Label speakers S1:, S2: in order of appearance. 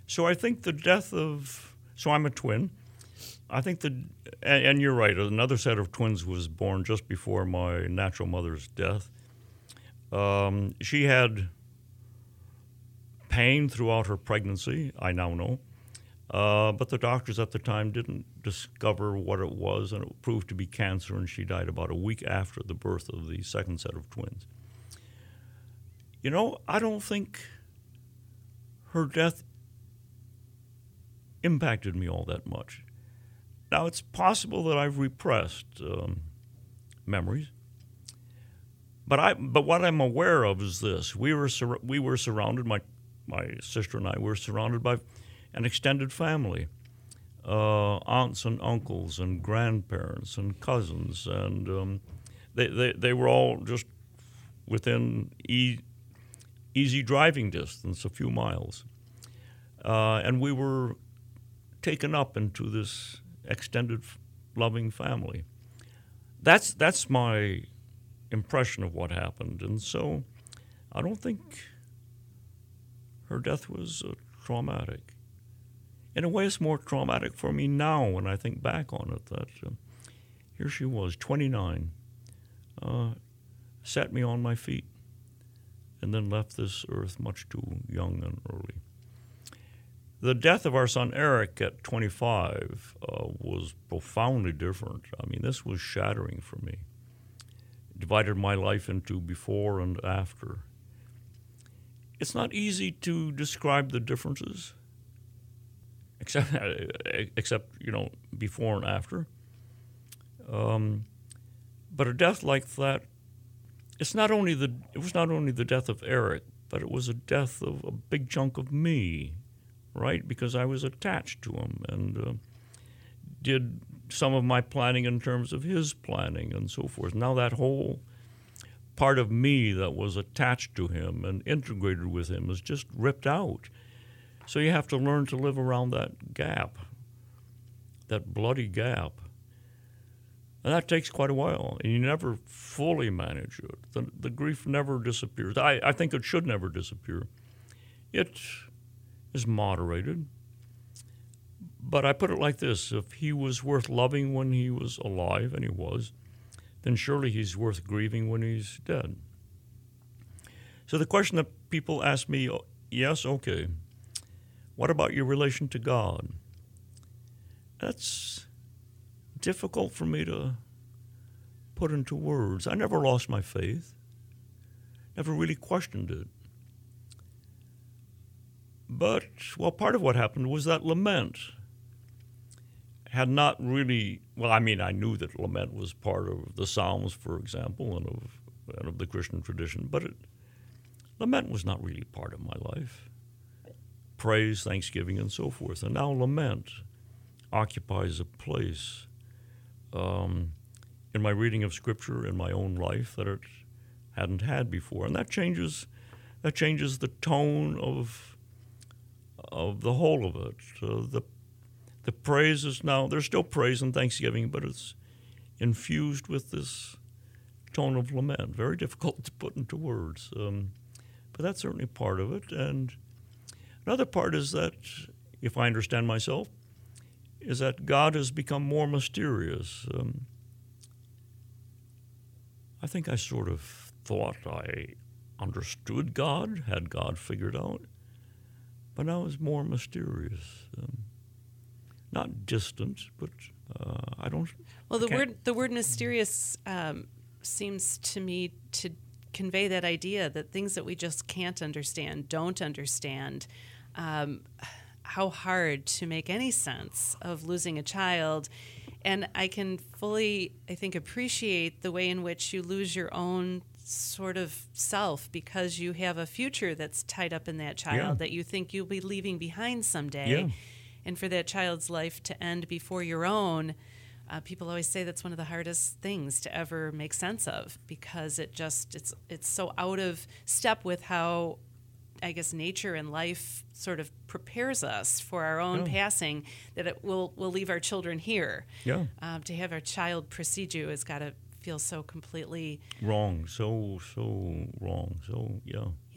S1: So I think the death of, so I'm a twin. I think and you're right, another set of twins was born just before my natural mother's death. She had pain throughout her pregnancy, I now know. But the doctors at the time didn't discover what it was, and it proved to be cancer, and she died about a week after the birth of the second set of twins. You know, I don't think her death impacted me all that much. Now, it's possible that I've repressed memories, but what I'm aware of is this: we were surrounded. My sister and I were surrounded by an extended family, aunts and uncles and grandparents and cousins, and they were all just within easy driving distance, a few miles, and we were taken up into this extended, loving family. That's my impression of what happened, and so I don't think her death was traumatic. In a way, it's more traumatic for me now when I think back on it, that here she was, 29, set me on my feet, and then left this earth much too young and early. The death of our son Eric at 25 was profoundly different. I mean, this was shattering for me. It divided my life into before and after. It's not easy to describe the differences, except before and after. But a death like that, it was not only the death of Eric, but it was a death of a big chunk of me, right? Because I was attached to him and did some of my planning in terms of his planning and so forth. Now that whole part of me that was attached to him and integrated with him is just ripped out. So you have to learn to live around that gap, that bloody gap. And that takes quite a while, and you never fully manage it. The grief never disappears. I think it should never disappear. It is moderated. But I put it like this: if he was worth loving when he was alive, and he was, then surely he's worth grieving when he's dead. So the question that people ask me, yes, okay, what about your relation to God? That's difficult for me to put into words. I never lost my faith, never really questioned it. But, well, part of what happened was that lament had not really, I knew that lament was part of the Psalms, for example, and of the Christian tradition, but lament was not really part of my life. Praise, thanksgiving, and so forth. And now lament occupies a place in my reading of Scripture, in my own life, that it hadn't had before. And that changes the tone of the whole of it. The praise is now, there's still praise and thanksgiving, but it's infused with this tone of lament. Very difficult to put into words. But that's certainly part of it. And another part is that, if I understand myself, is that God has become more mysterious. I think I sort of thought I understood God, had God figured out, but now it's more mysterious. Not distant, but I don't.
S2: Well, the word mysterious seems to me to convey that idea that things that we just can't understand, don't understand. How hard to make any sense of losing a child. And I can fully, I think, appreciate the way in which you lose your own sort of self because you have a future that's tied up in that child that you think you'll be leaving behind someday. Yeah. And for that child's life to end before your own, people always say that's one of the hardest things to ever make sense of because it's so out of step with how, I guess, nature and life sort of prepares us for our own passing, that we'll leave our children here.
S1: Yeah.
S2: To have our child precede you has got to feel so completely
S1: wrong, so wrong. So, yeah.